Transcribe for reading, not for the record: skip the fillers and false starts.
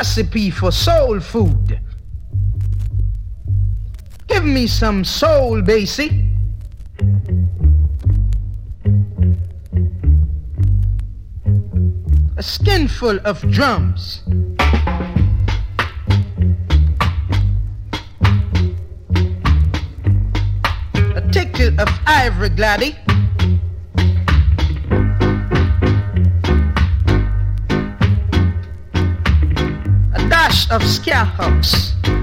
recipe for soul food. Give me some soul, Basie. A skinful of drums. A tickle of ivory gladdy. A dash of scare hooks.